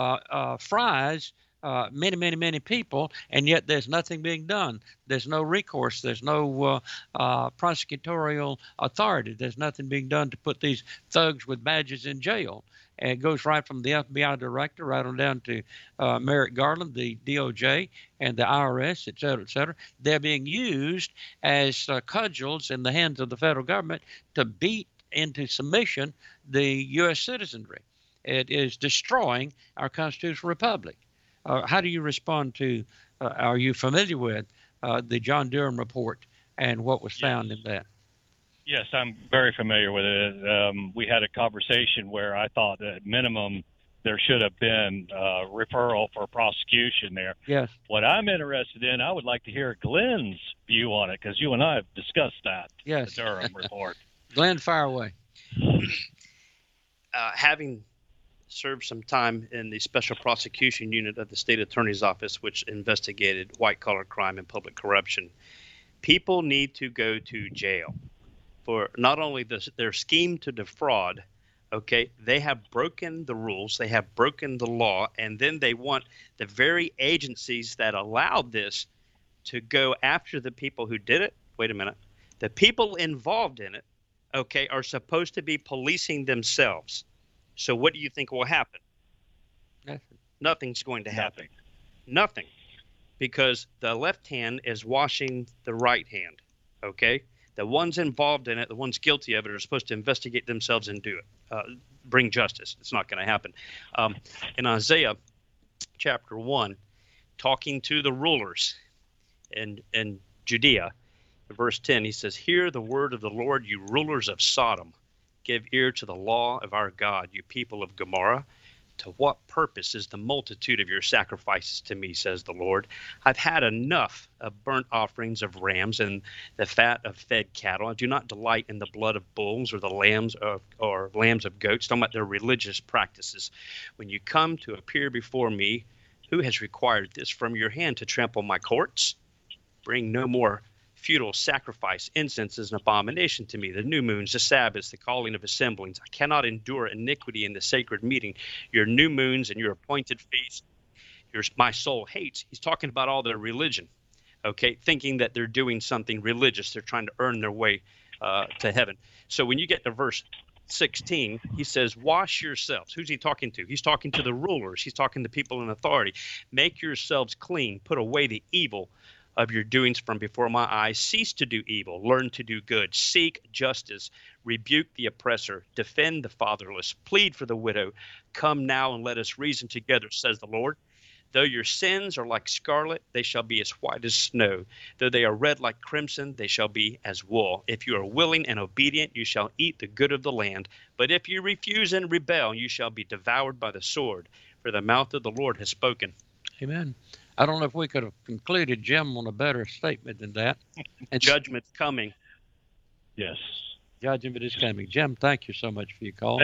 fries many people, and yet there's nothing being done. There's no recourse. There's no prosecutorial authority. There's nothing being done to put these thugs with badges in jail. And it goes right from the FBI director right on down to Merrick Garland, the DOJ, and the IRS, et cetera, et cetera. They're being used as cudgels in the hands of the federal government to beat into submission the U.S. citizenry. It is destroying our constitutional republic. How do you respond to, are you familiar with the John Durham report and what was found in that? Yes, I'm very familiar with it. We had a conversation where I thought at minimum there should have been a referral for prosecution there. Yes. What I'm interested in, I would like to hear Glenn's view on it, because you and I have discussed that. Yes. The Durham report. Glenn, fire away. Having served some time in the Special Prosecution Unit of the State Attorney's Office, which investigated white-collar crime and public corruption, people need to go to jail for not only their scheme to defraud, okay, they have broken the rules, they have broken the law, and then they want the very agencies that allowed this to go after the people who did it. Wait a minute. The people involved in it, okay, are supposed to be policing themselves. So what do you think will happen? Nothing. Nothing's going to happen. Nothing. Because the left hand is washing the right hand, okay? The ones involved in it, the ones guilty of it, are supposed to investigate themselves and do it, bring justice. It's not going to happen. In Isaiah chapter 1, talking to the rulers in Judea, verse 10, he says, "Hear the word of the Lord, you rulers of Sodom. Give ear to the law of our God, you people of Gomorrah. To what purpose is the multitude of your sacrifices to me, says the Lord? I've had enough of burnt offerings of rams and the fat of fed cattle. I do not delight in the blood of bulls or the lambs or lambs of goats," talking about their religious practices. "When you come to appear before me, who has required this from your hand to trample my courts? Bring no more futile sacrifice. Incense is an abomination to me. The new moons, the Sabbaths, the calling of assemblies. I cannot endure iniquity in the sacred meeting. Your new moons and your appointed feasts, my soul hates." He's talking about all their religion, okay, thinking that they're doing something religious. They're trying to earn their way to heaven. So when you get to verse 16, he says, "Wash yourselves." Who's he talking to? He's talking to the rulers. He's talking to people in authority. "Make yourselves clean. Put away the evil of your doings from before my eyes. Cease to do evil, learn to do good, seek justice, rebuke the oppressor, defend the fatherless, plead for the widow. Come now and let us reason together, says the Lord. Though your sins are like scarlet, they shall be as white as snow. Though they are red like crimson, they shall be as wool. If you are willing and obedient, you shall eat the good of the land. But if you refuse and rebel, you shall be devoured by the sword, for the mouth of the Lord has spoken. Amen. I don't know if we could have concluded, Jim, on a better statement than that. And judgment's coming. Yes. Judgment is coming. Jim, thank you so much for your call.